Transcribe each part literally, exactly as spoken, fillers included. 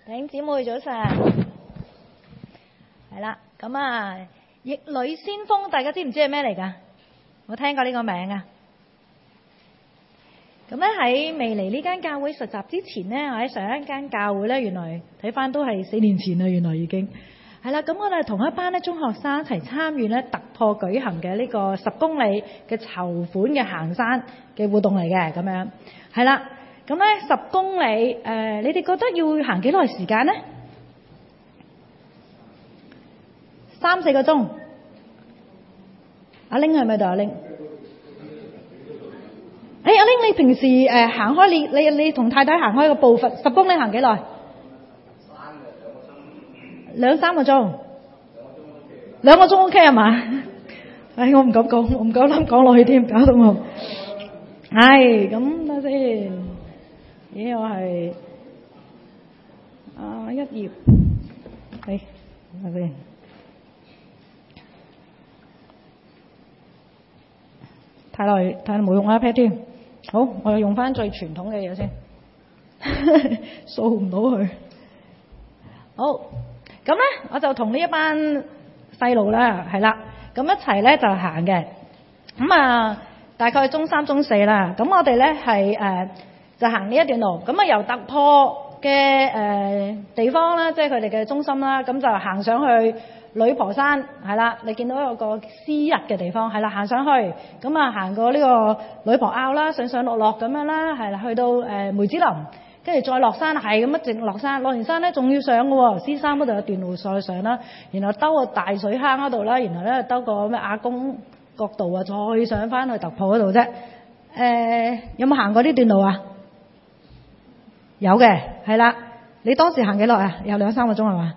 弟兄姊妹早晨，係啦，咁啊，逆女先鋒，大家知唔知係咩嚟㗎？冇聽過呢個名啊？咁咧喺未嚟呢間教會實習之前呢，我喺上一間教會咧，原來睇翻都係四年前啦，原來已經係啦。咁我哋同一班咧中學生一齊參與咧突破舉行嘅呢個十公里嘅籌款嘅行山嘅活動嚟嘅，咁樣係啦。咁咧十公里，誒、呃，你哋覺得要行幾耐時間呢？三四個鐘。阿玲係咪度？阿玲，誒、哎，阿玲，你平時誒、呃、行開，你你你同太太行開個步伐，十公里行幾耐？兩三個鐘。兩個鐘 OK 係嘛？唉，我唔敢講，我唔夠膽講落去添，搞到我。唉，咁睇先。咦，我係啊一頁，係睇先，太耐太耐冇用 iPad 添。好，我又用翻最傳統嘅嘢先，掃唔到佢。好，咁咧我就同呢一班細路啦，係啦，咁一齊咧就行嘅。咁啊，大概中三中四啦。咁我哋咧係誒。就行呢一段路，咁啊由突破嘅誒、呃、地方啦，即係佢哋嘅中心啦，咁就行上去女婆山，係啦，你見到有個私人嘅地方，係啦，行上去，咁啊行過呢個女婆坳啦，上上落落咁樣啦，係啦，去到誒、呃、梅子林，跟住再落山，係咁一直落山，落完山咧仲要上嘅喎，獅山嗰度有段路再上啦，然後兜個大水坑嗰度啦，然後咧兜個咩亞公角道啊，再上翻去突破嗰度啫。誒、呃、有冇行過呢段路啊？有嘅，係啦。你當時行幾耐啊？有兩三個鐘係嘛？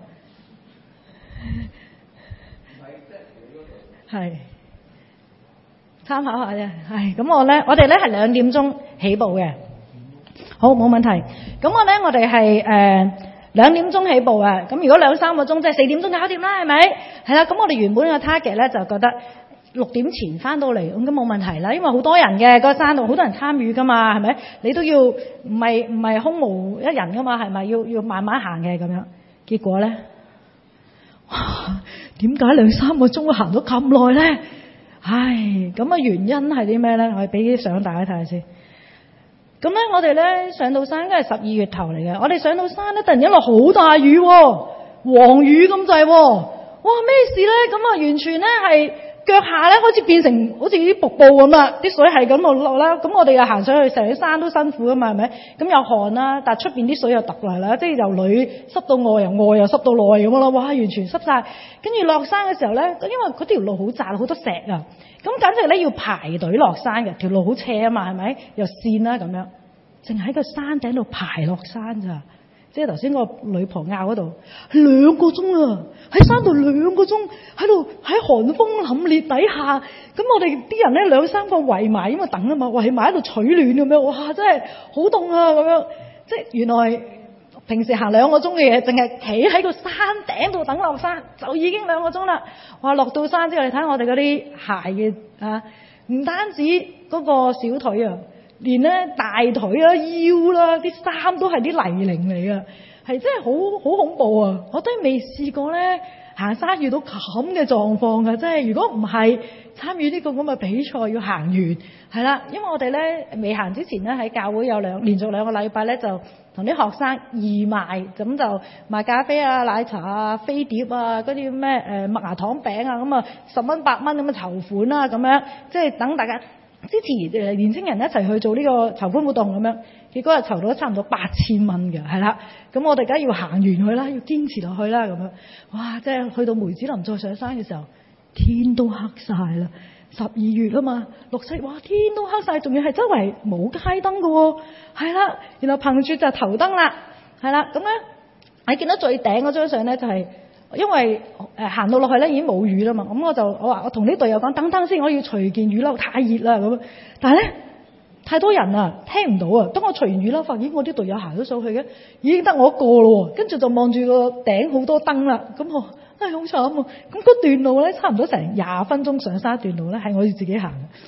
係參考下啫。係咁，我咧，我哋咧係兩點鐘起步嘅。好，冇問題。咁我咧，我哋係誒兩點鐘起步啊。咁如果兩三個鐘，即係四點鐘搞掂啦，係咪？係啦。咁我哋原本嘅 target 咧就覺得六點前翻到嚟，咁咁冇問題啦，因為好多人嘅，嗰個山度好多人參與噶嘛，係咪？你都要唔係唔係空無一人噶嘛，係咪？要要慢慢行嘅咁樣。結果咧，哇！點解兩三個鐘行咗咁耐咧？唉，咁嘅原因係啲咩咧？我俾啲相大家睇下先。咁咧，我哋咧上到山，應該係十二月頭嚟嘅。我哋上到山咧，突然間落好大雨，黃雨咁滯，哇！咩事咧？咁啊，完全咧係。腳下咧開始變成好似啲瀑布咁啦，啲水係咁落啦。咁我哋又行上去，成個山都辛苦噶嘛，係咪？咁有汗啦，但係出邊啲水又突嚟啦，即係由裏濕到外，由外又濕到內咁啦。哇，完全濕晒。跟住落山嘅時候咧，因為嗰條路好窄，好多石啊，咁簡直咧要排隊落山嘅，條路好斜啊嘛，係咪？又跣啦咁樣，淨喺個山頂度排落山咋。即係頭先個女婆坳嗰度，兩個鐘啊！喺山度兩個鐘，喺度喺寒風凜冽底下，咁我哋啲人咧兩三個圍埋，因為等啊嘛，圍埋喺度取暖咁樣，哇！真係好凍啊咁樣。即係原來平時行兩個鐘嘅嘢，淨係企喺個山頂度等落山，就已經兩個鐘啦。哇！落到山之後，你睇我哋嗰啲鞋嘅啊，唔單止嗰個小腿啊。連咧大腿啦、腰啦，啲衫都係啲泥濘嚟嘅，係真係好好恐怖啊！我都未試過咧行山遇到咁嘅狀況㗎，真係如果唔係參與呢個咁嘅比賽要行完，係啦，因為我哋咧未行之前咧喺教會有兩連續兩個禮拜咧就同啲學生義賣，咁就賣咖啡啊、奶茶啊、飛碟啊、嗰啲咩誒麥芽糖餅啊，咁啊十蚊八蚊咁嘅籌款啦，咁樣即係等大家支持誒年青人一齊去做呢個籌款活動咁樣，結果係籌到差唔多八千蚊嘅，係啦。咁我哋梗係要行完佢啦，要堅持落去啦咁樣。哇！即係去到梅子林再上山嘅時候，天都黑晒啦。十二月啊嘛，六七哇天都黑晒，仲要係周圍冇街燈嘅喎，係啦。然後憑住就頭燈啦，係啦。咁咧，你見到最頂嗰張相咧就係、是。因為誒行、呃、到落去咧已經冇雨啦嘛，咁我就我話我同啲隊友講等等先，我要除件雨褸，太熱啦咁。但係咧太多人啊，聽唔到啊。當我除完雨褸，發現我啲隊友行咗上去嘅，已經得我一個咯。跟住就望住個頂好多燈啦，咁我唉好慘啊！咁嗰段路咧差唔多成廿分鐘上山段路咧係我要自己行嘅。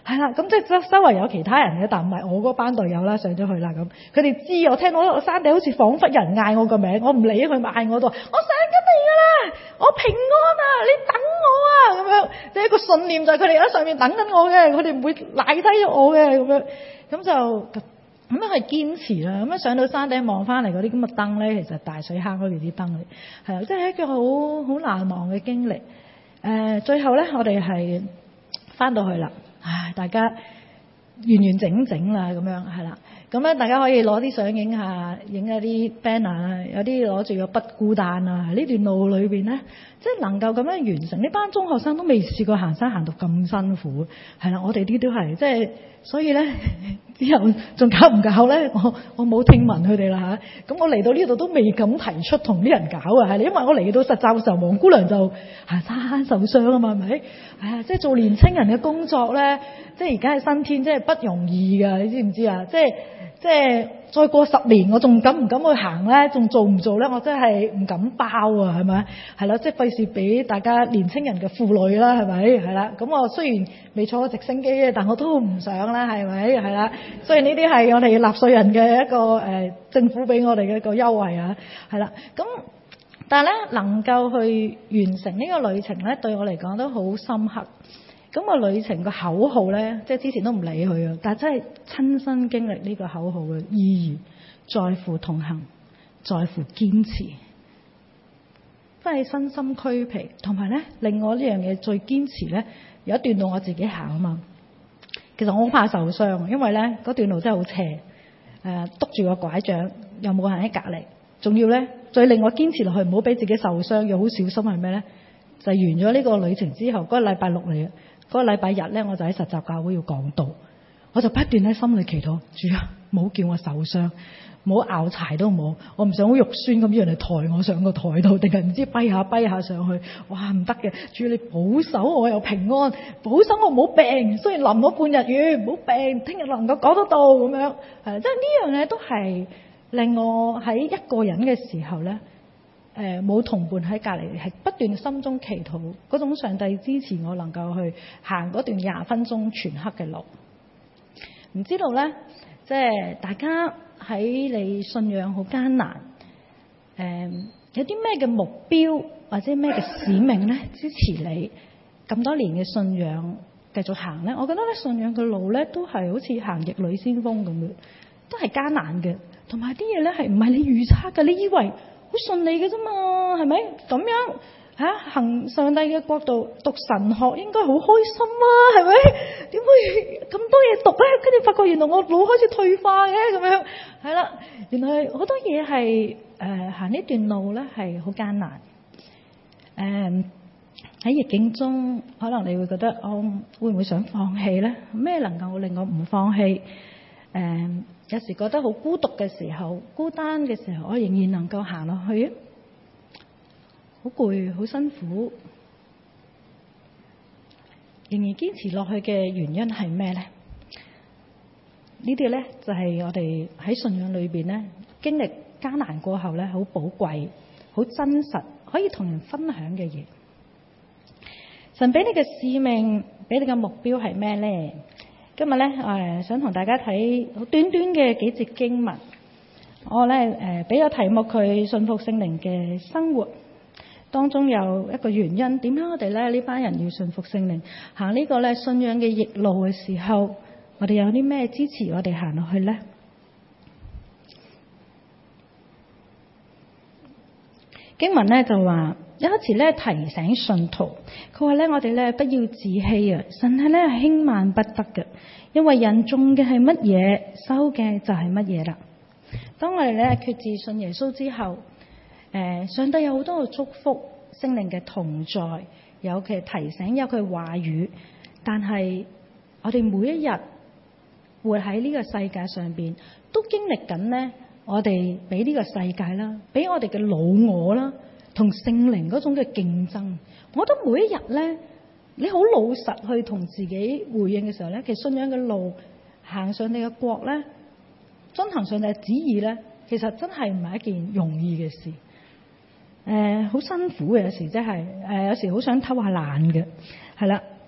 係啦，咁即係周周圍有其他人嘅，但唔係我嗰班隊友啦，上咗去啦咁。佢哋知我聽到個山頂好似彷彿人嗌我個名，我唔理佢嗌我度，我上緊嚟㗎啦，我平安啊，你等我啊咁樣。即係一個信念就係佢哋喺上面等緊我嘅，佢哋唔會賴低咗我嘅咁樣。咁就咁樣去堅持啦。咁樣上到山頂望翻嚟嗰啲咁嘅燈咧，其實大水坑嗰邊啲燈嚟，係啊，即係一個好好難忘嘅經歷。誒、呃，最後咧，我哋係翻到去啦，唉，大家完完整整啦，咁樣係啦。咁咧，大家可以攞啲相影下，影一啲 banner，有啲攞住個不孤單啊。呢段路裏邊咧，即係能夠咁樣完成，呢班中學生都未試過行山行到咁辛苦，係啦，我哋啲都係，即係所以咧之後仲搞唔搞咧？我我冇聽聞佢哋啦嚇。咁我嚟到呢度都未敢提出同啲人搞啊，係因為我嚟到實習嘅時候，黃姑娘就行山受傷啊嘛，係咪？係啊，即係做年青人嘅工作咧，即係而家係新天，即係不容易㗎，你知唔知啊？即係。即係再過十年，我仲敢唔敢去行咧？仲做唔做咧？我真係唔敢包啊，係咪？係啦，即係費事俾大家年青人嘅負累啦，係咪？係啦，咁我雖然未坐過直升機嘅，但我都唔想啦，係咪？係啦，雖然呢啲係我哋納稅人嘅一個誒、呃、政府俾我哋嘅一個優惠啊，係啦，咁但係咧能夠去完成呢個旅程咧，對我嚟講都好深刻。咁個旅程個口號咧，即係之前都唔理佢啊，但係真係親身經歷呢個口號嘅意義，在乎同行，在乎堅持，真係身心俱疲。同埋咧，令我呢樣嘢最堅持咧，有一段路我自己行啊嘛。其實我好怕受傷，因為咧嗰段路真係好斜，誒、呃，督住個拐杖，又冇人喺隔離，仲要咧最令我堅持落去，唔好俾自己受傷，又好小心係咩咧？就係、完咗呢個旅程之後，嗰、嗰個禮拜六嚟嘅。嗰個禮拜日咧，我就喺實習教會要講道，我就不斷喺心裏祈禱，主啊，唔好叫我受傷，唔好拗柴都冇，我唔想好肉酸咁樣嚟抬我上個台度，定係唔知跛下跛下上去，哇唔得嘅，主你保守我又平安，保守我唔好病，雖然淋咗半日雨，唔好病，聽日能夠講得到咁樣，係即係呢樣嘢都係令我喺一個人嘅時候咧。誒冇、呃、同伴喺隔離，係不斷心中祈禱嗰種上帝支持我能夠去行嗰段廿分鐘全黑嘅路。唔知道咧，即係大家喺你信仰好艱難，誒、呃、有啲咩嘅目標或者咩嘅使命咧支持你咁多年嘅信仰繼續行咧？我覺得咧信仰嘅路咧都係好似行逆旅先鋒咁嘅，都係艱難嘅，同埋啲嘢咧係唔係你預測嘅？你以為好順利嘅啫嘛，係咪咁樣嚇、啊、行上帝嘅國度讀神學應該好開心啊，係咪？點會咁多嘢讀咧？跟住發覺原來我腦開始退化嘅咁樣，係啦，原來好多嘢係誒行呢段路咧係好艱難。誒喺逆境中，可能你會覺得我會唔會想放棄咧？咩能夠令我唔放棄？誒、呃。有時覺得好孤獨嘅時候，孤單嘅時候，我仍然能夠行落去啊！好攰，好辛苦，仍然堅持落去嘅原因係咩咧？呢啲咧就係我哋喺信仰裏邊咧經歷艱難過後咧，好寶貴、好真實，可以同人分享嘅嘢。神俾你嘅使命，俾你嘅目標係咩咧？今日咧，誒想同大家睇好短短嘅幾節經文。我咧誒俾咗題目佢信服聖靈嘅生活，當中有一個原因，點解我哋咧呢班人要信服聖靈，行呢個咧信仰嘅逆路嘅時候，我哋有啲咩支持我哋行落去咧？經文咧就話，有一次咧提醒信徒，佢話咧我哋咧不要自欺啊！神係咧輕慢不得嘅，因為人種嘅係乜嘢，收嘅就係乜嘢啦。當我哋咧決志信耶穌之後，誒上帝有好多嘅祝福，聖靈嘅同在，有佢提醒，有佢話語，但係我哋每一日活喺呢個世界上邊，都經歷緊咧。我哋俾呢個世界啦，俾我哋嘅老我啦，同聖靈嗰種嘅競爭。我覺得每一日咧，你好老實去同自己回應嘅時候咧，其實信仰嘅路行上你嘅國咧，遵行上帝嘅旨意咧，其實真係唔係一件容易嘅事。誒、呃，好辛苦嘅有時真係，誒、呃、有時好想偷下懶嘅，係啦。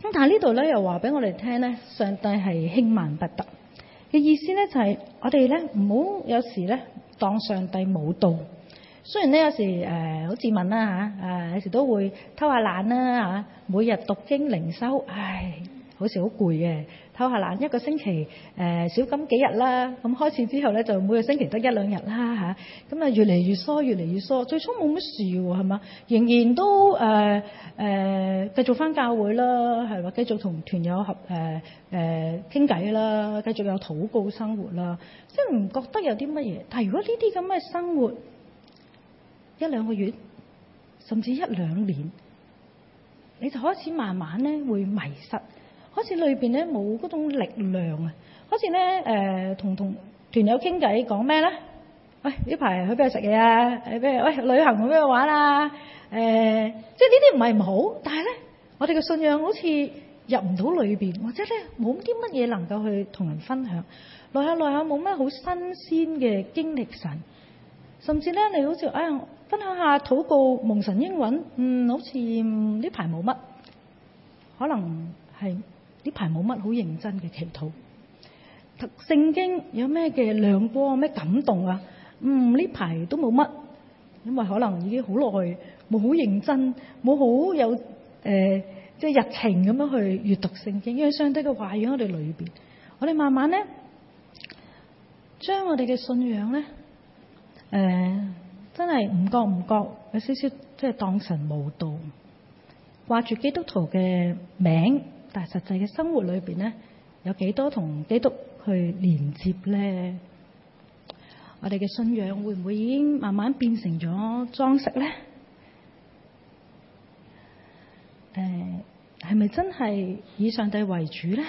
咁但係呢度咧又話俾我哋聽咧，上帝係輕慢不得嘅意思咧，就係我哋咧唔好有時咧當上帝冇到。雖然咧有時誒好自問啦嚇，誒有時都會偷下懶啦嚇，每日讀經靈修，唉，好似好攰嘅，偷下懶一個星期誒少咁幾日啦，咁開始之後咧就每個星期得一兩日啦嚇，咁啊越嚟越疏越嚟越疏，最初冇乜事喎係嘛，仍然都誒誒繼續返教會啦，係話繼續同團友合誒誒傾偈啦，繼續有禱告生活啦，即係唔覺得有啲乜嘢。但係如果呢啲咁嘅生活，一兩個月，甚至一兩年，你就開始慢慢咧會迷失，開始裏邊咧冇嗰種力量啊，開始咧誒同同團友傾偈講咩咧？喂，呢排去邊度食嘢啊？誒，譬如喂旅行去邊度玩啊？誒、呃，即係呢啲唔係唔好，但係咧我哋嘅信仰好似入唔到裏邊，或者咧冇啲乜嘢能夠去同人分享，耐下耐下冇咩好新鮮嘅經歷神，甚至咧你好似哎呀〜分享下禱告蒙神應允，嗯，好似呢排冇乜，可能係呢排冇乜好認真嘅祈禱。聖經有咩嘅亮光、咩感動啊？嗯，呢排都冇乜，因為可能已經好耐冇好認真，冇好有誒、呃、即係日程咁樣去閱讀聖經，因為上帝嘅話語喺我哋裏邊，我哋慢慢咧將我哋嘅信仰咧誒。呃真係唔覺唔覺有少少即係當神無道，掛住基督徒嘅名，但係實際嘅生活裏邊咧，有幾多同基督去連接咧？我哋嘅信仰會唔會已經慢慢變成咗裝飾咧？誒，係咪真係以上帝為主咧？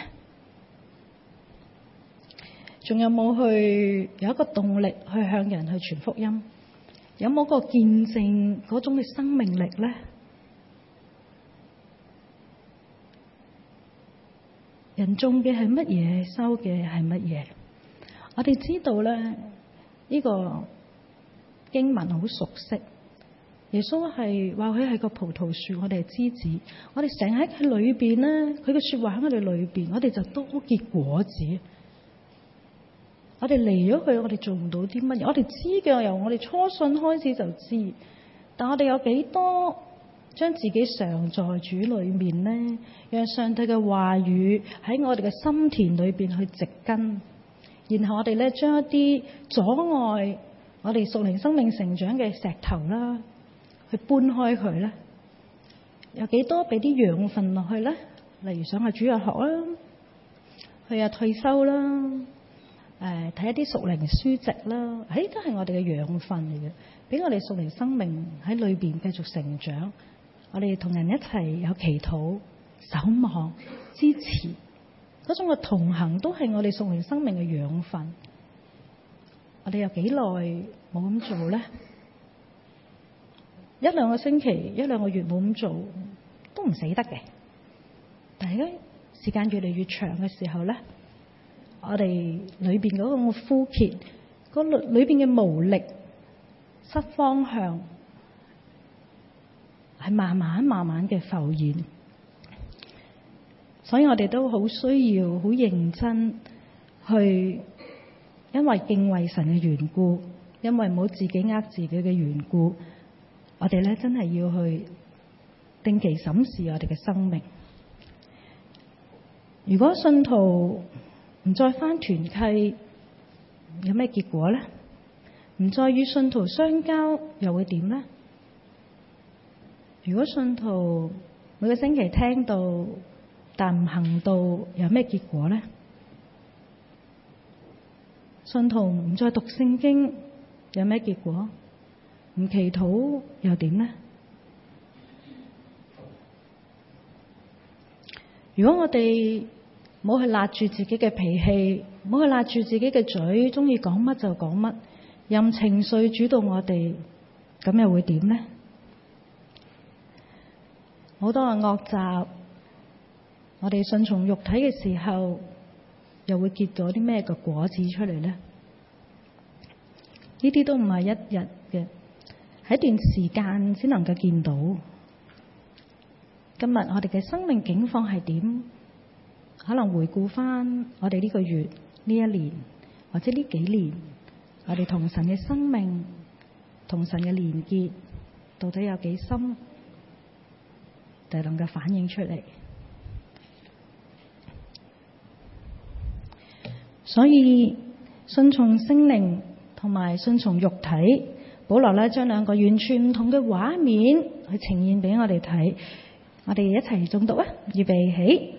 仲有冇去有一個動力去向人去傳福音？有冇個見證嗰種嘅生命力咧？人種嘅係乜嘢，收嘅係乜嘢？我哋知道咧，呢、這個經文好熟悉。耶穌係話佢係個葡萄樹，我哋係枝子。我哋成日喺佢裏邊咧，佢嘅說話喺我哋裏邊，我哋就多結果子。我哋離咗佢，我哋做唔到啲乜嘢？我哋知嘅，由我哋初信開始就知。但我哋有幾多將自己常在主裏面呢？讓上帝嘅話語喺我哋嘅心田裏邊去植根，然後我哋咧將一啲阻礙我哋屬靈生命成長嘅石頭啦，去搬開佢咧。有幾多俾啲養分落去咧？例如上下主日學啦，去下退休啦。誒睇一啲屬靈書籍啦，誒都係我哋嘅養分嚟嘅，俾我哋屬靈生命喺裏邊繼續成長。我哋同人一齊有祈禱、守望、支持，嗰種嘅同行都係我哋屬靈生命嘅養分。我哋有幾耐冇咁做咧？一兩個星期、一兩個月冇咁做，都唔死得嘅。但係咧，時間越嚟越長嘅時候咧，我哋裏邊嗰個枯竭，嗰裏邊嘅無力、失方向，係慢慢慢慢嘅浮現。所以我哋都好需要好認真去，因為敬畏神嘅緣故，因為冇自己呃自己嘅緣故，我哋咧真係要去定期審視我哋嘅生命。如果信徒唔再返團契，有咩結果咧？唔再與信徒相交，又會點咧？如果信徒每個星期聽到，但唔行道，有咩結果咧？信徒唔再讀聖經，有咩結果？唔祈禱又點咧？如果我哋冇去勒住自己嘅脾氣，冇去勒住自己嘅嘴，中意講乜就講乜，任情緒主導我哋，咁又會點呢？好多嘅惡習，我哋順從肉體嘅時候，又會結咗啲咩嘅果子出嚟呢？呢啲都唔係一日嘅，喺一段時間先能夠見到。 今日我哋嘅生命境況係點？可能回顧翻我哋呢個月、呢一年或者呢幾年，我哋同神嘅生命、同神嘅連結到底有幾深，就能夠反映出嚟。所以順從聖靈同埋順從肉體，保羅咧將兩個完全唔同嘅畫面去呈現俾我哋睇。我哋一齊誦讀啊！預備起。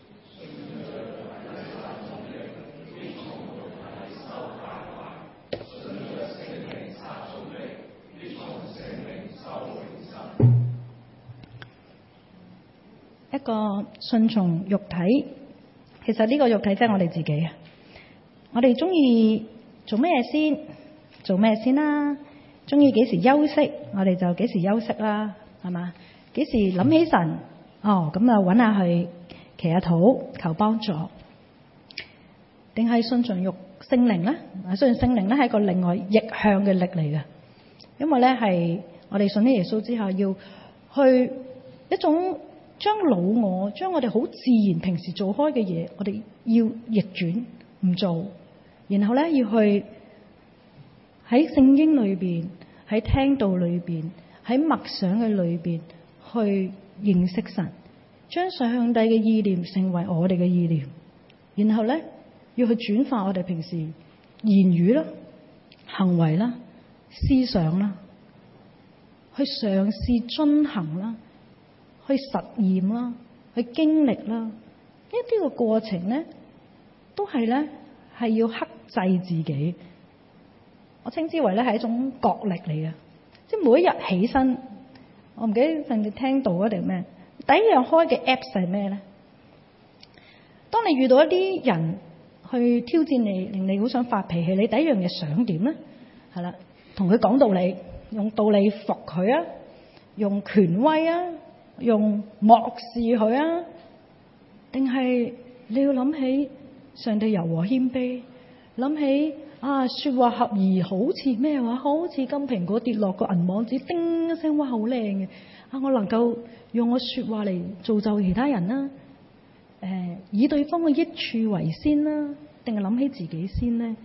一個順從肉體，其實呢個肉體即係我哋自己啊！我哋中意做咩先？做咩先啦？中意幾時休息，我哋就幾時休息啦，係嘛？幾時諗起神？哦，咁啊揾下去祈下禱求幫助，定係順從肉聖靈咧？啊，順從聖靈咧係一個另外逆向嘅力嚟嘅，因為咧係我哋信咗耶穌之後，要去一種將老我，將我哋好自然平時做開嘅嘢，我哋要逆轉唔做，然後咧要去喺聖經裏邊、喺聽道裏邊、喺默想嘅裏邊去認識神，將上帝嘅意念成為我哋嘅意念，然後咧要去轉化我哋平時言語啦、行為啦、思想啦，去嘗試遵行啦。去實驗啦，去經歷啦，呢啲個過程咧，都係咧係要克制自己。我稱之為咧係一種角力嚟嘅，即係每一日起身，我唔記得甚至聽到嗰定咩，第一樣開嘅 Apps 係咩咧？當你遇到一啲人去挑戰你，令你好想發脾氣，你第一樣嘢想點咧？係啦，同佢講道理，用道理服佢啊，用權威啊。用漠視佢啊？定係你要諗起上帝柔和謙卑，諗起啊說話合宜，好似咩話？好似金蘋果跌落個銀網子，叮一聲，哇好靚嘅啊！我能夠用我說話嚟造就其他人啦，誒、呃、以對方嘅益處為先啦，定係諗起自己先呢？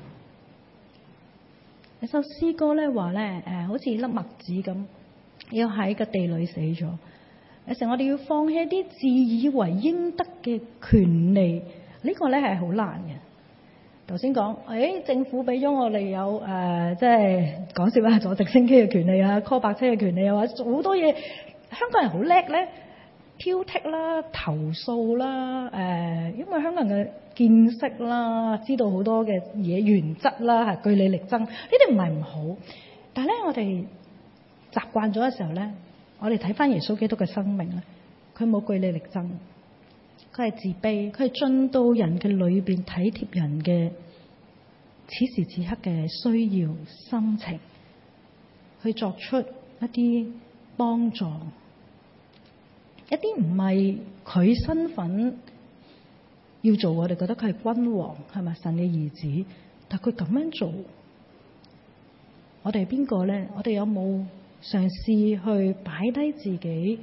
有首詩歌咧話咧，誒好似粒麥子咁，要喺個地裏死咗。有時我哋要放棄一啲自以為應得嘅權利，呢、這個咧係好難嘅。頭先講，誒、哎、政府俾咗我哋有誒、呃，即係講笑啦，坐直升機嘅權利啊 ，call 白車嘅權利啊，或者好多嘢。香港人好叻咧，挑剔啦、投訴啦，誒、呃，因為香港人嘅見識啦，知道好多嘅嘢原則啦，係據理力爭，呢啲唔係唔好。但係咧，我哋習慣咗嘅時候咧。我哋睇翻耶穌基督嘅生命咧，佢冇據理力爭，佢係自卑，佢係進到人嘅裏邊體貼人嘅此時此刻嘅需要心情，去作出一啲幫助，一啲唔係佢身份要做，我哋覺得佢係君王，係咪神嘅兒子？但佢咁樣做，我哋係邊個咧？我哋有冇嘗試去擺低自己，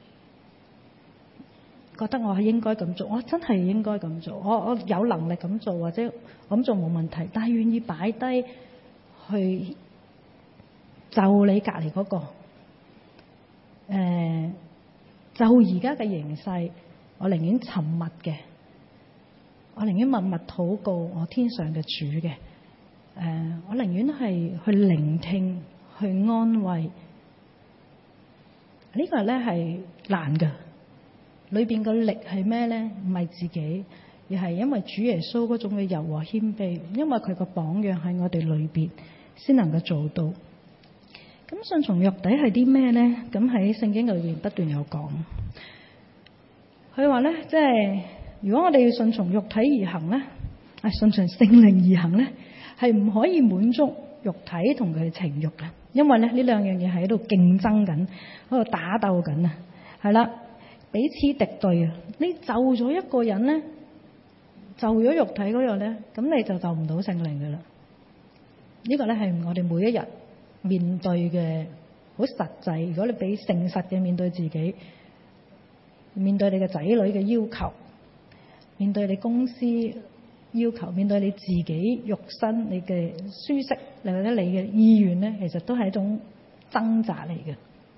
覺得我係應該咁做，我真係應該咁做，我我有能力咁做，或者我咁做冇問題，但係願意擺低去就你隔離嗰個，誒就而家嘅形勢，我寧願沉默嘅，我寧願默默禱告我天上嘅主嘅，誒我寧願係去聆聽，去安慰。呢個咧係難㗎，裏邊個力係咩咧？唔係自己，而係因為主耶穌嗰種嘅柔和謙卑，因為佢個榜樣喺我哋裏邊，先能夠做到。咁順從肉體係啲咩咧？咁喺聖經裏邊不斷有講，佢話咧，即係如果我哋要順從肉體而行咧，啊順從聖靈而行咧，係唔可以滿足肉體同佢嘅情慾嘅。因為咧呢兩樣嘢喺度競爭緊，喺度打鬥緊啊，係啦，彼此敵對啊！你就咗一個人咧，就咗肉體嗰樣咧，咁你就就唔到聖靈噶啦。呢個咧係我哋每一日面對嘅好實際。如果你俾誠實嘅面對自己， 面對你嘅仔女嘅要求，面對你公司要求，面對你自己肉身你嘅舒適，或者你嘅意願咧，其實都係一種掙扎嚟嘅。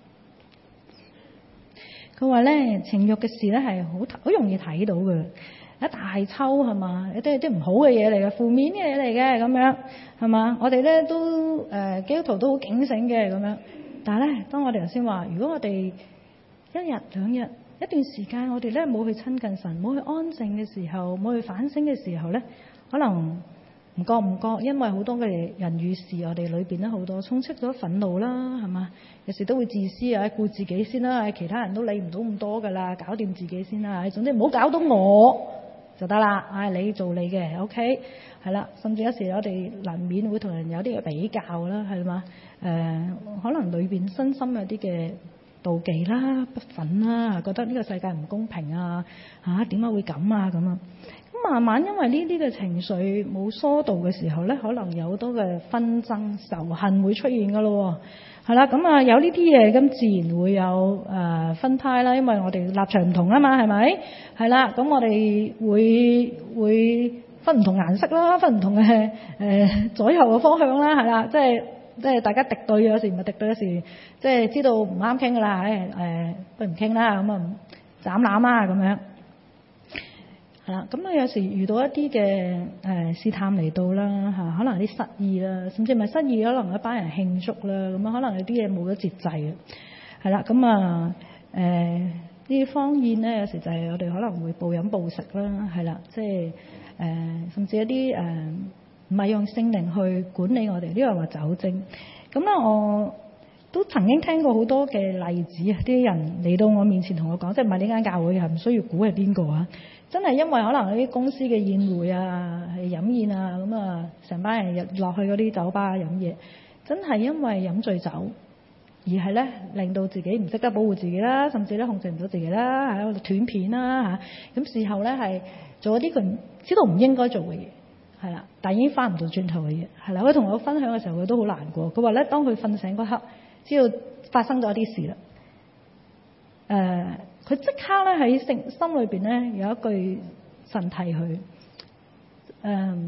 佢話咧，情慾嘅事咧係好好容易睇到嘅，一大抽係嘛，有啲啲唔好嘅嘢嚟嘅，負面嘅嘢嚟嘅咁樣係嘛。我哋咧都誒、呃、基督徒都好警醒嘅咁樣，但係咧，當我哋頭先話，如果我哋一日兩日一段時間，我哋咧冇去親近神，冇去安靜嘅時候，冇去反省嘅時候咧，可能唔覺唔覺，因為好多嘅人與事，我哋裏邊咧好多充斥咗憤怒啦，係嘛？有時都會自私啊，顧自己先啦，其他人都理唔到咁多噶啦，搞掂自己先啦，總之唔好搞到我就得啦。唉，你做你嘅 ，OK， 係啦。甚至有時我哋難免會同人有啲嘅比較啦，係嘛？誒、呃，可能裏邊身心有啲嘅妒忌啦、不忿啦，覺得呢個世界唔公平啊，嚇點解會咁啊咁啊？咁慢慢因為呢啲嘅情緒冇疏導嘅時候咧，可能有好多嘅紛爭、仇恨會出現噶咯，係啦。咁啊有呢啲嘢，咁自然會有誒、呃、分派啦，因為我哋立場唔同啊嘛，係咪？係啦，咁我哋會會分唔同顏色啦，分唔同嘅誒、呃、左右嘅方向啦，係啦，即係即係大家敵對，有時唔係敵對，有時即係知道唔啱傾噶啦，誒誒不如唔傾啦，咁啊斬纜啊咁樣。係啦，咁啊有時遇到一啲嘅誒試探嚟到啦嚇，可能有啲失意啦，甚至唔係失意，可能一班人慶祝啦，咁啊可能有啲嘢冇咗節制嘅，係啦，咁啊誒呢啲荒宴咧，有時就係我哋可能會暴飲暴食啦，係啦，即係誒甚至一啲誒唔係用聖靈去管理我哋，呢個話酒精，咁咧我都曾經聽過好多嘅例子啊，啲人嚟到我面前同我講，即係唔係呢間教會係唔需要估係邊個啊？真係因為可能啲公司嘅宴會啊，係飲宴啊，咁啊成班人入落去嗰啲酒吧飲嘢，真係因為飲醉酒，而係咧令到自己唔識得保護自己啦，甚至咧控制唔到自己啦，喺度斷片啦嚇。咁事後咧係做咗啲佢知道唔應該做嘅嘢，係啦，但係已經翻唔到轉頭嘅嘢，係啦。佢同我分享嘅時候，佢都好難過。佢話咧，當佢瞓醒嗰刻，知道發生咗啲事啦，誒、呃。佢即刻咧喺心心裏邊咧有一句神提佢，誒，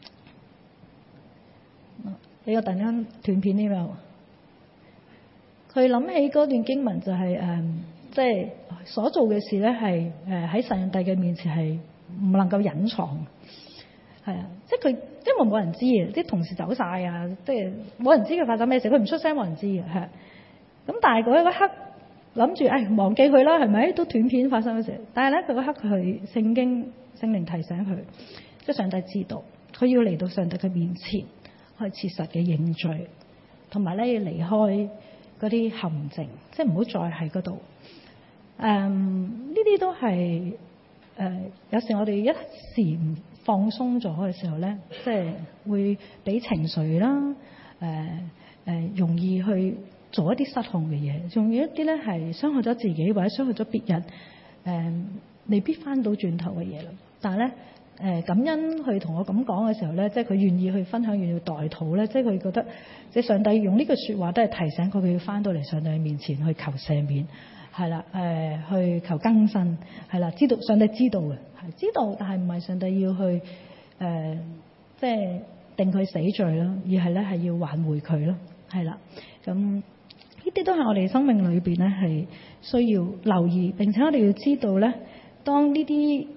你個突然間斷片呢個，佢諗起嗰段經文就係、是、誒，即、呃、係、就是、所做嘅事咧係誒喺上帝嘅面前係唔能夠隱藏，係啊，即係佢因為冇人知嘅，啲同事走晒啊，即係冇人知佢發生咩事，佢唔出聲冇人知嘅，係，咁但係嗰一刻。諗住誒忘記佢啦，係咪都斷片發生嗰時？但係咧，佢嗰刻佢聖經聖靈提醒佢，即係上帝知道佢要嚟到上帝嘅面前去切實嘅認罪，同埋咧要離開嗰啲陷阱，即係唔好再喺嗰度。誒、嗯，呢啲都係誒、呃、有時我哋一時唔放鬆咗嘅時候咧，即係會俾情緒啦，誒、呃、誒、呃、容易去。做一啲失控嘅嘢，仲有一啲咧係傷害咗自己或者傷害咗別人，誒、呃、未必翻到轉頭嘅嘢啦。但係咧，誒、呃、感恩去同我咁講嘅時候咧，即係佢願意去分享，願意去代禱咧，即係佢覺得即係上帝用呢句説話都係提醒佢，佢要翻到嚟上帝面前去求赦免，係啦，誒、呃、去求更新，係啦，知道上帝知道嘅，係知道，但係唔係上帝要去誒、呃、即係定佢死罪咯，而係咧係要挽回佢咯，係啦，咁。呢啲都係我哋生命裏邊咧，係需要留意，並且我哋要知道咧，當呢啲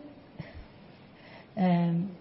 誒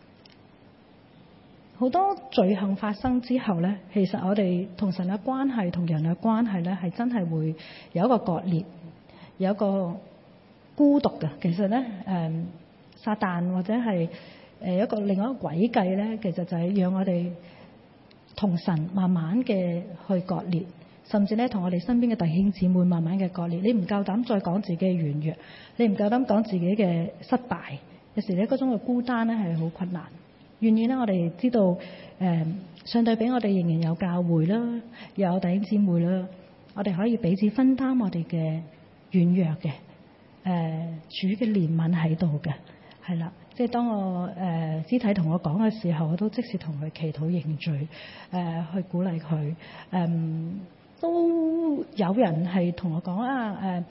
好多罪行發生之後咧，其實我哋同神嘅關係、同人嘅關係咧，係真係會有一個割裂，有一個孤獨嘅。其實咧，誒、呃、撒旦或者係誒一個另外一個詭計咧，其實就係讓我哋同神慢慢嘅去割裂。甚至咧，同我哋身邊嘅弟兄姊妹慢慢嘅割裂，你唔夠膽再講自己嘅軟弱，你唔夠膽講自己嘅失敗，有時咧嗰種嘅孤單咧係好困難。願意咧，我哋知道，誒、呃，上帝俾我哋仍然有教會啦，又有弟兄姊妹啦，我哋可以彼此分擔我哋嘅軟弱嘅，誒、呃，主嘅憐憫喺度嘅，係啦。即係當我誒、呃、肢體同我講嘅時候，我都即時同佢祈禱認罪，誒、呃，去鼓勵佢，誒、呃。都有人係同我講啊，誒、呃，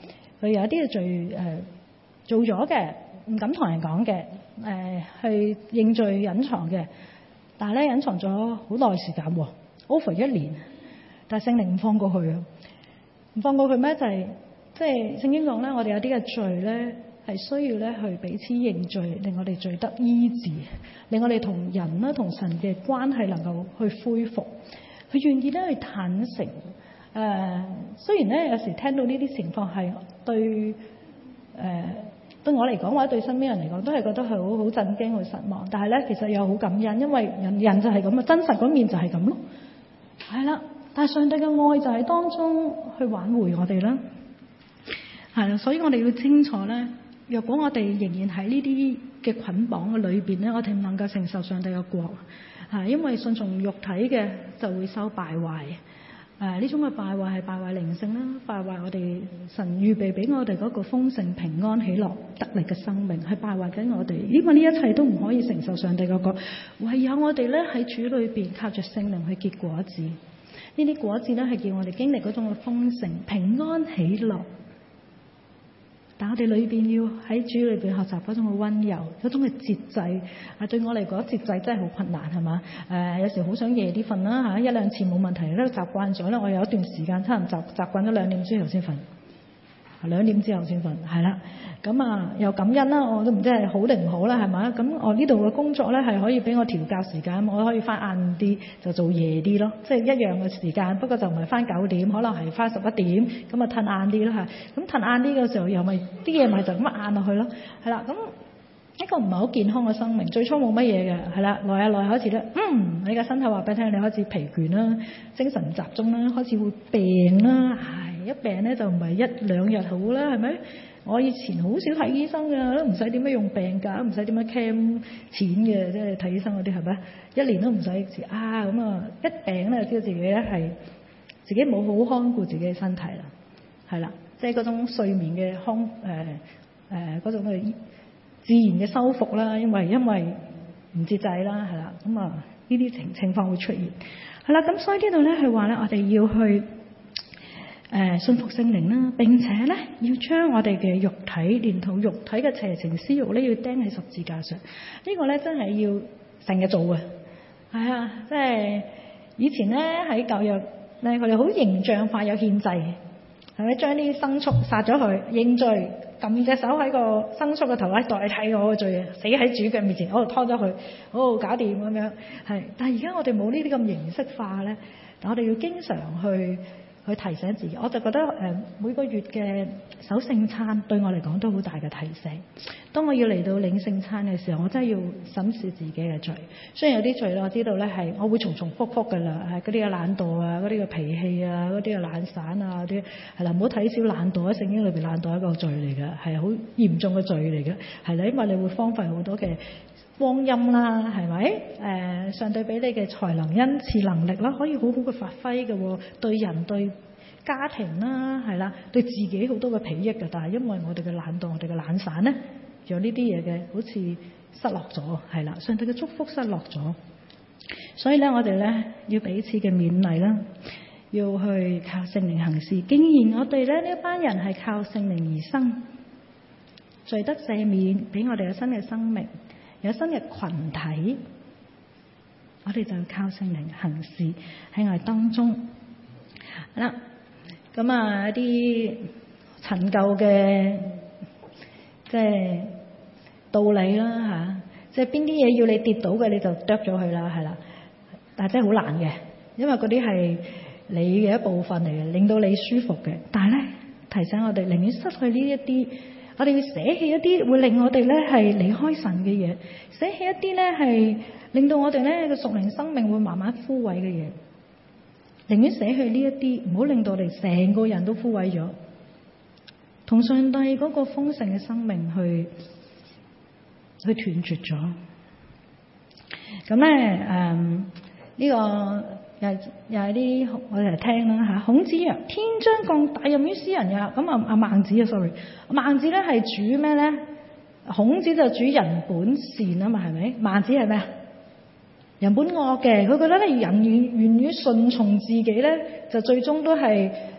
佢有啲嘅罪誒、呃、做咗嘅，唔敢同人講嘅，誒、呃、去認罪隱藏嘅，但係咧隱藏咗好耐時間喎 ，over 一年，但係聖靈唔放過佢啊，唔放過佢咩？就係即係聖經講咧，我哋有啲嘅罪咧係需要咧去彼此認罪，令我哋罪得醫治，令我哋同人啦同神嘅關係能夠去恢復。佢願意咧去坦誠，誒、呃、雖然咧有時聽到呢啲情況係對誒、呃、對我嚟講或者對身邊人嚟講都係覺得係好好震驚、好失望，但係咧其實又好感恩，因為人人就係咁啊，真實嗰面就係咁咯，係啦。但係上帝嘅愛就喺當中去挽回我哋啦，係啦，所以我哋要清楚咧，若果我哋仍然喺呢啲嘅捆綁嘅裏邊咧，我哋唔能夠承受上帝嘅國。係，因為順從肉體嘅就會收敗壞，誒、呃、呢種嘅敗壞係敗壞靈性啦，敗壞我哋神預備俾我哋嗰個豐盛、平安、喜樂、得力嘅生命，係敗壞緊我哋。因為呢一切都唔可以承受上帝嘅國，唯有我哋咧喺主裏邊靠着聖靈去結果子。呢啲果子咧係叫我哋經歷嗰種嘅豐盛、平安、喜樂。但我哋裏邊要喺主裏邊學習嗰種嘅溫柔，嗰種嘅節制。啊，對我嚟講節制真係好困難，係嘛？誒、呃，有時好想夜啲瞓啦嚇，一兩次冇問題，都習慣咗啦。我有一段時間差唔多習習慣咗兩點之後先瞓，兩點之後先瞓，係啦。咁啊，又感恩啦，我都唔知係好定唔好啦，係嘛？咁我呢度嘅工作咧係可以俾我調校時間，我可以翻晏啲就做夜啲咯，即係一樣嘅時間，不過就唔係翻九點，可能係翻十一點，咁啊褪晏啲啦嚇。咁褪晏啲嘅時候又咪啲嘢咪就咁晏落去咯，係啦。咁一個唔係好健康嘅生命，最初冇乜嘢嘅，係啦，耐下耐下開始咧，嗯，你嘅身體話俾你聽，你開始疲倦啦，精神唔集中啦，開始會病啦，唉，一病咧就唔係一兩日好啦，係咪？我以前好少睇醫生㗎，都唔使點樣用病假，唔使點樣 claim 錢嘅，即係睇醫生嗰啲係咪？一年都唔使啊，咁啊一病咧就知道自己咧係自己冇好看顧自己嘅身體啦，係啦，即係嗰種睡眠嘅康誒誒嗰種嘅自然嘅修復啦，因為因為唔節制啦，係啦，咁啊呢啲情情況會出現，係啦，咁所以呢度咧係話咧，我哋要去。誒信服聖靈啦，並且咧要將我哋嘅肉體，連同肉體嘅邪情私欲咧，要釘喺十字架上。這個、呢個咧真係要成日做嘅。係啊，即係以前咧喺舊約咧，佢哋好形象化有獻祭，係咪將啲牲畜殺咗佢認罪，撳隻手喺個牲畜嘅頭咧代替我嘅罪，死喺主嘅面前，我度拖咗佢，好搞掂咁樣。係，但係而家我哋冇呢啲咁形式化咧，但我哋要經常去。去提醒自己，我就覺得誒、呃、每個月嘅守聖餐對我嚟講都好大嘅提醒。當我要嚟到領聖餐嘅時候，我真係要審視自己嘅罪。雖然有啲罪咧，我知道咧係我會重重複複㗎啦，係嗰啲嘅懶惰啊，嗰啲嘅脾氣啊，嗰啲嘅懶散啊，嗰啲係啦，唔好睇小懶惰，喺聖經裏邊懶惰係一個罪嚟嘅，係好嚴重嘅罪嚟嘅，係啦，因為你會荒廢好多嘅光陰啦，係咪？誒、呃，上帝俾你嘅才能、恩賜、能力啦，可以好好嘅發揮嘅喎，對人、對家庭啦，係啦，對自己好多嘅裨益嘅。但係因為我哋嘅懶惰、我哋嘅懶散咧，有呢啲嘢嘅，好似失落咗，係啦，上帝嘅祝福失落咗。所以咧，我哋咧要彼此嘅勉勵啦，要去靠聖靈行事。既然我哋咧呢一班人係靠聖靈而生，罪得赦免，俾我哋有新嘅生命。有新嘅群體，我哋就要靠聖靈行事喺我哋當中。好啦，咁啊一啲陳舊嘅即係道理啦嚇，即係邊啲嘢要你跌倒嘅你就剁咗佢啦，係啦。但係真係好難嘅，因為嗰啲係你嘅一部分嚟嘅，令到你舒服嘅。但係咧提醒我哋，寧願失去呢一啲。我哋要捨棄一啲會令我哋咧係離開神嘅嘢，捨棄一啲咧係令到我哋咧個屬靈生命會慢慢枯萎嘅嘢，寧願捨棄呢一啲，唔好令到我哋成個人都枯萎咗，同上帝嗰個豐盛嘅生命去去斷絕咗。咁咧誒呢個。又係又係啲我哋嚟聽啦嚇。孔子曰：天將降大任於斯人也。咁啊啊孟子啊 sorry，孟子咧係主咩咧？孔子就主人本善啊嘛，係咪？孟子係咩啊？人本惡嘅。佢覺得咧人願願於順從自己咧，就最終都係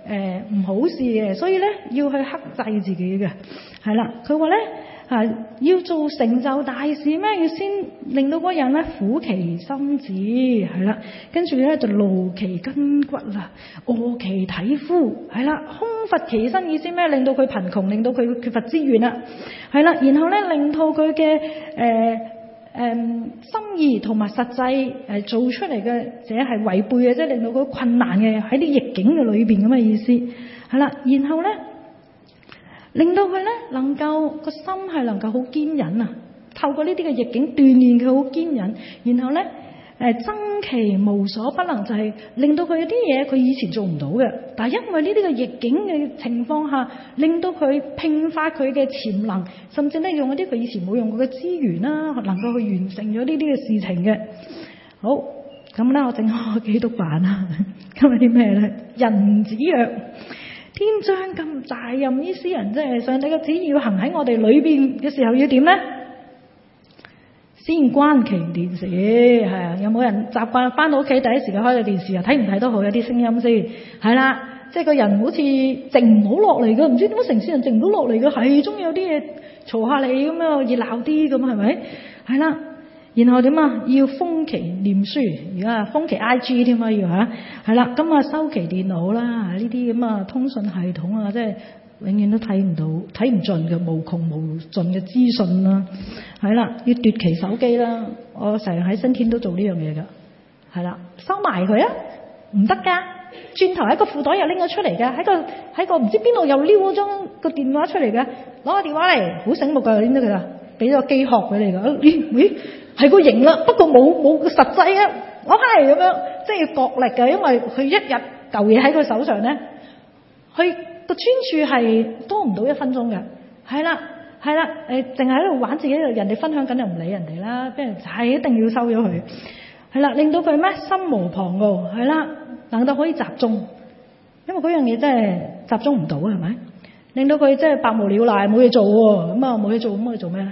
誒唔好事嘅，所以咧要去克制自己嘅，係啦。佢話咧啊，要做成就大事咩？要先令到嗰個人咧苦其心志，係啦，跟住咧就勞其筋骨啦，餓其體膚，係啦，空乏其身意思咩？令到佢貧窮，令到佢缺乏資源啦，係啦，然後咧令到佢嘅誒誒心意同埋實際誒做出嚟嘅，者係違背嘅，即係令到佢困難嘅喺啲逆境嘅裏邊咁嘅意思，係啦，然後咧。令到佢咧能夠個心係能夠好堅忍啊！透過呢啲嘅逆境鍛鍊佢好堅忍，然後咧誒增其無所不能，就係令到佢有啲嘢佢以前做唔到嘅，但係因為呢啲嘅逆境嘅情況下，令到佢迸發佢嘅潛能，甚至咧用一啲佢以前冇用過嘅資源啦，能夠去完成咗呢啲嘅事情嘅。好，咁咧我整開個基督版啦，今日啲咩咧？人子曰。天將咁大任於斯人，即係上帝嘅旨意要行喺我哋裏邊嘅時候要點咧？先關其電視，係啊！有冇人習慣翻到屋企第一時間開個電視啊？睇唔睇都好，有啲聲音先，係啦。即係個人好似靜唔好落嚟嘅，唔知點解城市人靜唔到落嚟嘅，係中意有啲嘢嘈下你咁樣熱鬧啲咁，係咪？係啦。然後點啊？要封其念書，而家封其 I G 添啊，要嚇係啦。咁啊收其電腦啦，呢啲咁啊通訊系統啊，即係永遠都睇唔到、睇唔盡嘅無窮無盡嘅資訊啦。係啦，要奪其手機啦。我成日喺新天都做呢樣嘢㗎，係啦，收埋佢啊，唔得㗎。轉頭喺個褲袋又拎咗出嚟㗎，喺個喺個唔知邊度又撩咗張個電話出嚟㗎，攞個電話嚟，好醒目㗎，拎得佢啦，俾咗個機殼俾你㗎。咦？咦？係個型啦，不過冇冇個實際啊！我係咁樣，即係要角力嘅，因為佢一日嚿嘢喺佢手上咧，佢個專注係多唔到一分鐘嘅。係啦，係啦，誒，淨係喺度玩自己，人哋分享緊又唔理人哋啦，俾人係一定要收咗佢。係啦，令到佢咩心無旁騖，係啦，能夠可以集中，因為嗰樣嘢真係集中唔到，係咪？令到佢真係百無聊賴，冇嘢做喎，咁啊冇嘢做，咁我哋做咩咧？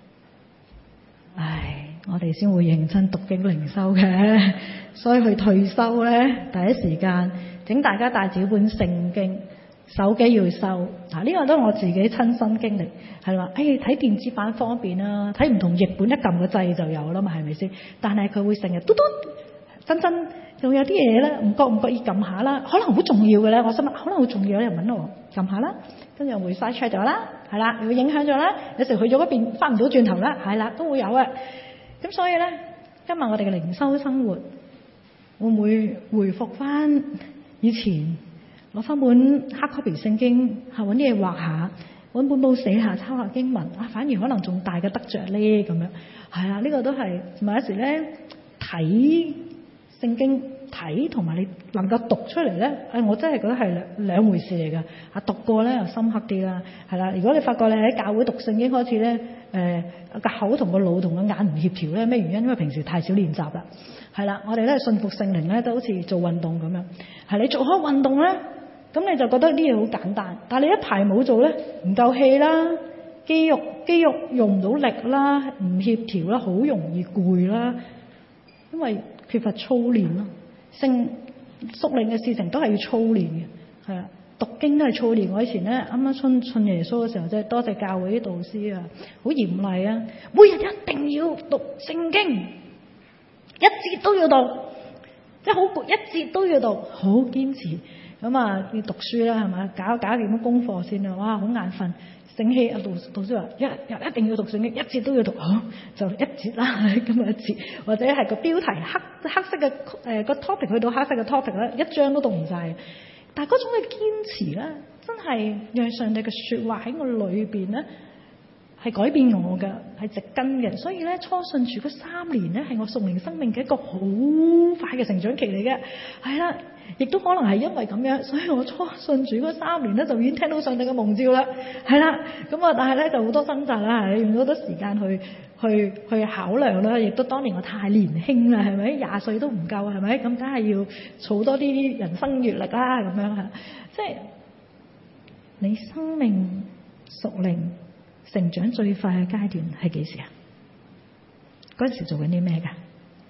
唉。我哋先會認真讀經靈修嘅，所以去退休咧，第一時間請大家帶住本聖經，手機要收。嗱，呢個都係我自己親身經歷，係話，誒睇電子版方便啦，睇唔同譯本一撳個掣就有啦嘛，係咪先？但係佢會成日嘟嘟，真真仲有啲嘢咧，唔覺唔覺意撳下啦，可能好重要嘅咧，我心諗可能好重要，有人問我撳下啦，跟住又會嘥 check 咗啦，係啦，又會影響咗啦，有時去咗嗰邊翻唔到轉頭啦，係啦，都會有啊。咁所以咧，今日我哋嘅靈修生活會唔會回復翻以前攞翻本黑 copy 聖經，係揾啲嘢畫下，揾本簿寫下，抄下經文啊，反而可能仲大嘅得着咧咁樣。係啊，呢個都係同埋有時咧睇聖經睇同埋你能夠讀出嚟咧，誒我真係覺得係兩兩回事嚟㗎。啊讀過咧又深刻啲啦，係啦。如果你發覺你喺教會讀聖經開始咧，誒個口同個腦同個眼唔協調咧，咩原因？因為平時太少練習啦。係啦，我哋咧信服聖靈咧，都好似做運動咁樣。係你做開運動咧，咁你就覺得啲嘢好簡單。但係你一排冇做咧，唔夠氣啦，肌肉肌肉用唔到力啦，唔協調啦，好容易攰啦，因為缺乏操練咯。聖屬靈嘅事情都係要操練嘅，係啊，讀經都係操練。我以前咧啱啱信信耶穌嘅時候，真係多謝教會啲導師啊，好嚴厲啊，每日一定要讀聖經，一節都要讀，即係好攰，一節都要讀，好堅持。咁啊，要讀書啦，係咪？搞搞掂啲功課先啊！哇，好眼瞓。醒起啊，導導師話一日一定要讀聖經，一節都要讀，好就一節啦，咁啊一節，或者係個標題黑黑色嘅誒個 topic 去到黑色嘅 topic 咧，一章都讀唔晒。但係嗰種嘅堅持咧，真係讓上帝嘅説話喺我裏邊咧係改變我嘅，係植根嘅。所以咧初信主嗰三年咧係我屬靈生命嘅一個好快嘅成長期嚟嘅，係啦。亦都可能係因為咁樣，所以我初信主嗰三年咧就已經聽到上帝嘅蒙召啦，係啦，咁啊，但係咧就好多掙扎啦，用咗好多時間去去去考量啦，亦都當年我太年輕啦，係咪？廿歲都唔夠，係咪？咁梗係要儲多啲人生閲歷啦，咁樣嚇，即係你生命屬靈成長最快嘅階段係幾時啊？嗰陣時做緊啲咩㗎？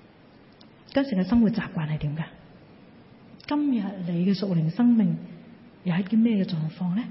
嗰陣時嘅生活習慣係點㗎？今日你嘅屬靈生命又係啲咩嘅狀況呢？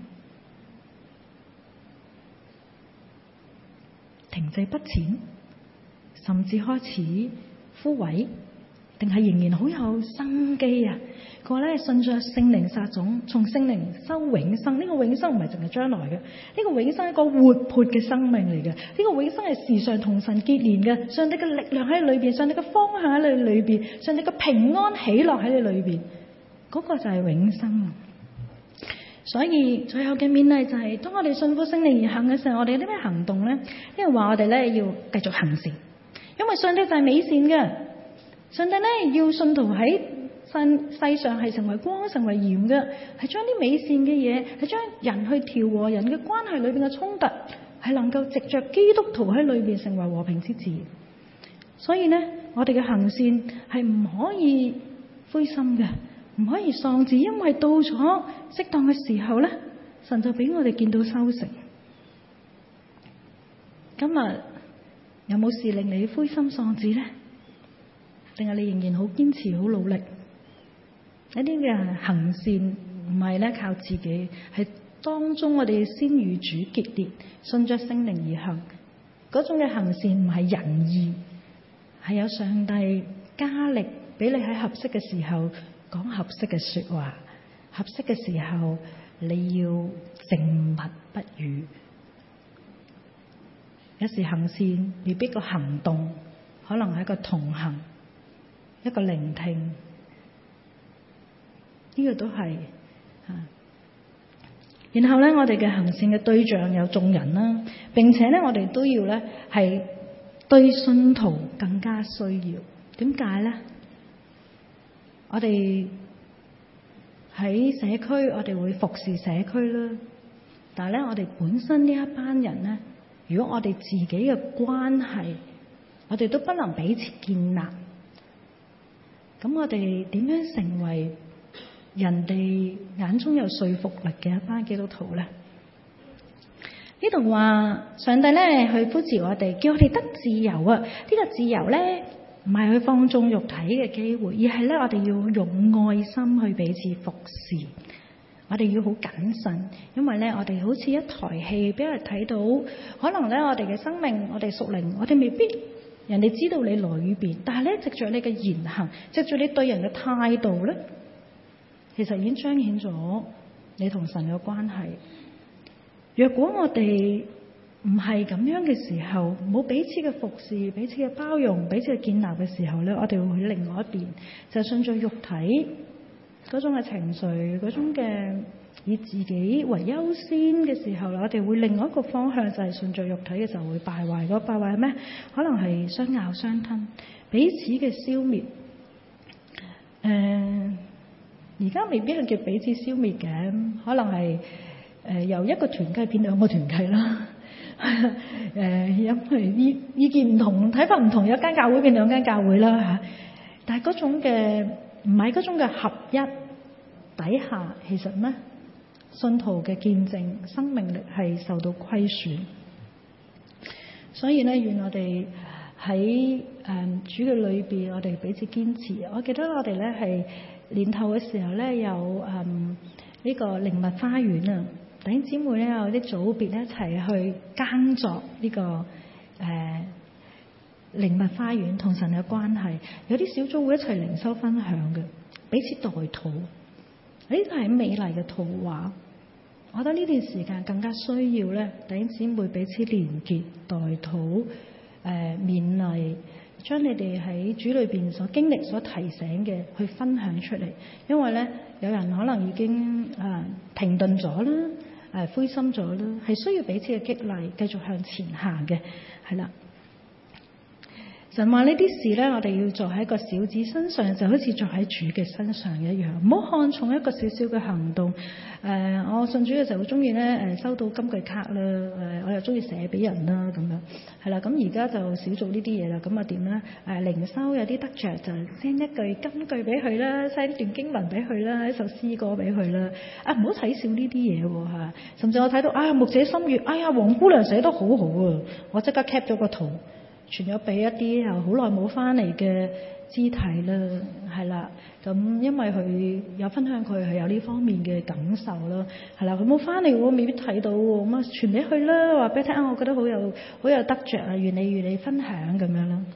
停滯不前，甚至開始枯萎，定係仍然好有生機啊？個咧順着聖靈撒種，從聖靈收永生。呢個永生唔係淨係將來嘅，呢個永生係一個活潑嘅生命嚟嘅。呢個永生係時常同神結連嘅。上帝嘅力量喺裏邊，上帝嘅方向喺你裏邊，上帝嘅平安喜樂喺你裏邊，嗰個就係永生。所以最後嘅勉勵就係，當我哋信服聖靈而行嘅時候，我哋有啲咩行動呢？因為話我哋咧要繼續行善，因為上帝就係美善嘅。上帝咧要信徒喺世世上係成為光、成為鹽嘅，係將啲美善嘅嘢，係將人去調和人嘅關係裏邊嘅衝突，係能夠藉着基督徒喺裏邊成為和平之子。所以呢，我哋嘅行善係唔可以灰心嘅，唔可以喪志，因為到咗適當嘅時候咧，神就俾我哋見到收成。今日有冇事令你灰心喪志咧？定係你仍然好堅持、好努力？一啲嘅行善唔係咧靠自己，係當中我哋先與主結連，順着聖靈而行。嗰種嘅行善唔係人意，係有上帝加力俾你喺合適嘅時候講合適嘅說話，合適嘅時候你要靜默不語。有時行善未必個行動，可能係一個同行，一個聆聽，呢個都係啊。然後咧，我哋嘅行善嘅對象有眾人啦，並且咧，我哋都要咧係對信徒更加需要。點解咧？我哋喺社區，我哋會服侍社區啦。但係咧，我哋本身呢一班人咧，如果我哋自己嘅關係，我哋都不能彼此建立，咁我哋點樣成為人哋眼中有說服力嘅一班基督徒咧？呢度話上帝咧去呼召我哋，叫我哋得自由啊！呢個自由咧唔係去放縱肉體嘅機會，而係咧我哋要用愛心去彼此服侍。我哋要好謹慎，因為咧我哋好似一台戲，俾人睇到，可能咧我哋嘅生命，我哋屬靈，我哋未必人哋知道你裏邊，但係咧藉著你嘅言行，藉著你對人嘅態度咧，其實已經彰顯咗你同神嘅關係。若果我哋唔係咁樣嘅時候，冇彼此嘅服侍、彼此嘅包容、彼此嘅建立嘅時候咧，我哋會去另外一邊，就係順著肉體嗰種嘅情緒，嗰種嘅以自己為優先嘅時候，我哋會另外一個方向，就係順著肉體嘅時候會敗壞。嗰個敗壞係咩？可能係相咬相吞，彼此嘅消滅。誒、呃，而家未必係叫彼此消滅嘅，可能係誒、呃、由一個團契變兩個團契啦。誒、呃，因為意意見唔同、睇法唔同，有間教會變兩間教會啦嚇。但係嗰種嘅唔係嗰種嘅合一底下，其實咩？信徒嘅見證生命力係受到虧損。所以咧，願我哋喺誒主嘅裏邊，我哋彼此堅持。我記得我哋咧係年頭嘅時候咧，有誒呢、嗯這個靈物花園啊，弟兄姊妹咧有啲組別一齊去耕作呢、這個誒。呃靈物花園同神嘅關係，有啲小組會一齊靈修分享嘅，彼此代禱。呢個係美麗嘅圖畫。我覺得呢段時間更加需要咧，弟兄姊妹彼此連結、代禱、誒、呃、勉勵，將你哋喺主裏邊所經歷、所提醒嘅去分享出嚟。因為咧，有人可能已經誒、呃、停頓咗啦，誒、呃、灰心咗啦，係需要彼此嘅激勵，繼續向前行嘅，係啦。神話呢啲事咧，我哋要做喺一個小子身上，就好似做喺主嘅身上一樣。唔好看重一個小小嘅行動。誒、呃，我信主嘅時候好中意咧，誒收到金句卡啦，誒、呃、我又中意寫俾人啦，咁樣係啦。咁而家就少做呢啲嘢啦。咁啊點咧？誒、呃、靈修有啲得着，就 send 一句金句俾佢啦 ，send 一段經文俾佢啦，一首詩歌俾佢啦。啊，唔好睇少呢啲嘢喎嚇。甚至我睇到啊，牧者心語，哎呀，黃姑娘寫得好好啊，我即刻 cap 咗個圖。 傳咗俾一啲又好耐冇翻嚟嘅肢體啦，係啦。咁因為佢有分享佢係有呢方面嘅感受啦，係啦。佢冇翻嚟喎，未必睇到喎，咁啊傳俾佢啦，話俾佢聽啊，我覺得好有好有得着啊，願你願你分享咁樣啦。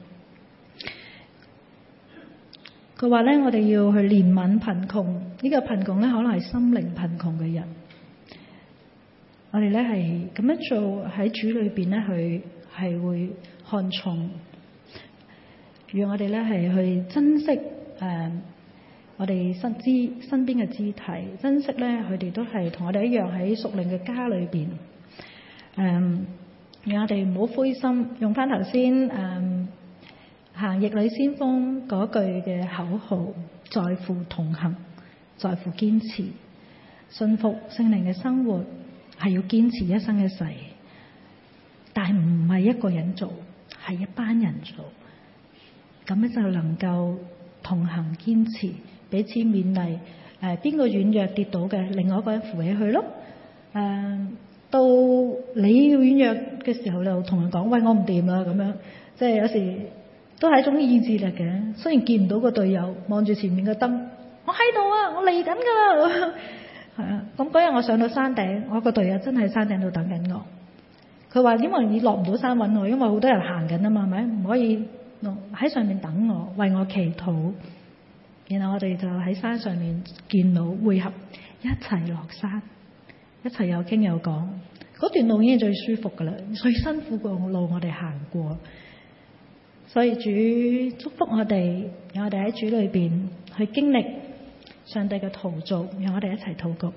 佢話咧，我哋要去憐憫貧窮，呢個貧窮咧可能係心靈貧窮嘅人。我哋咧係咁樣做喺主裏邊咧，佢係會看重，讓我哋咧係去珍惜誒、呃、我哋身肢身邊嘅肢體，珍惜咧佢哋都係同我哋一樣喺屬靈嘅家裏邊。誒、呃，讓我哋唔好灰心，用翻頭先誒行逆旅先鋒嗰句嘅口號，在乎同行，在乎堅持，信服聖靈嘅生活係要堅持一生一世，但係唔係一個人做，係一班人做，咁樣就能夠同行堅持，彼此勉勵。誒，邊個軟弱跌倒嘅，另外一個人扶起佢咯。誒、呃，到你要軟弱嘅時候，就同人講：喂，我唔掂啦！咁樣，即係有時都係一種意志力嘅。雖然見唔到個隊友，望住前面嘅燈，我喺度啊，我嚟緊㗎啦。係啊，咁嗰日我上到山頂，我個隊友真係山頂度等緊我。佢話：因為你落唔到山揾我，因為好多人行緊啊嘛，係咪？唔可以喺上面等我，為我祈禱。然後我哋就喺山上面見到會合，一齊落山，一齊有傾有講。嗰段路已經係最舒服㗎啦，最辛苦個路我哋行過。所以主祝福我哋，讓我哋喺主裏邊去經歷上帝嘅陶造，讓我哋一齊禱告。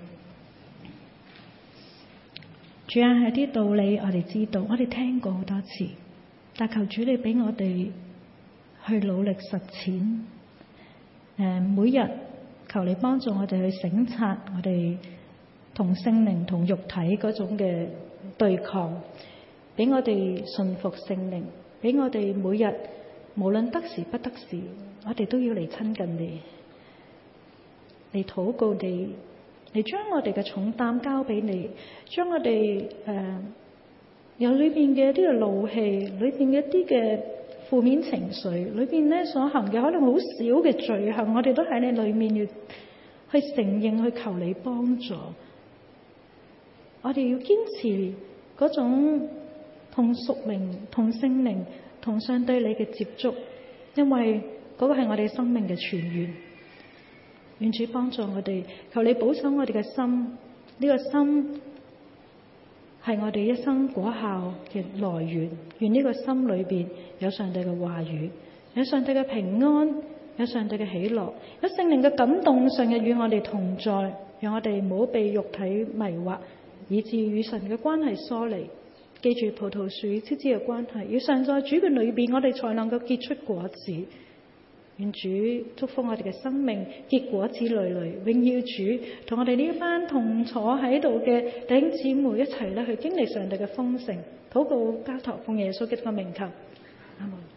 主啊，係啲道理我哋知道，我哋聽過好多次，但求主你俾我哋去努力實踐。誒，每日求你幫助我哋去省察我哋同聖靈同肉體嗰種嘅對抗，俾我哋順服聖靈，俾我哋每日無論得時不得時，我哋都要嚟親近你，嚟禱告你，嚟將我哋嘅重擔交俾你，將我哋誒有裏邊嘅一啲嘅怒氣，裏邊嘅一啲嘅負面情緒，裏邊咧所行嘅可能好少嘅罪行，我哋都喺你裏面要去承認，去求你幫助。我哋要堅持嗰種同屬靈、同聖靈、同上帝你嘅接觸，因為嗰個係我哋生命嘅泉源。願主幫助我哋，求你保守我哋嘅心，呢個心係我哋一生果效嘅來源。願呢個心裏邊有上帝嘅話語，有上帝嘅平安，有上帝嘅喜樂，有聖靈嘅感動，成日與我哋同在，讓我哋唔好被肉體迷惑，以致與神嘅關係疏離。記住葡萄樹枝枝嘅關係，要常在主嘅裏邊，我哋才能夠結出果子。願主祝福我哋嘅生命結果子累累，榮耀主，同我哋呢一班同坐喺度嘅弟兄姊妹一齊咧去經歷上帝嘅豐盛。禱告交託奉耶穌基督嘅名求，阿門。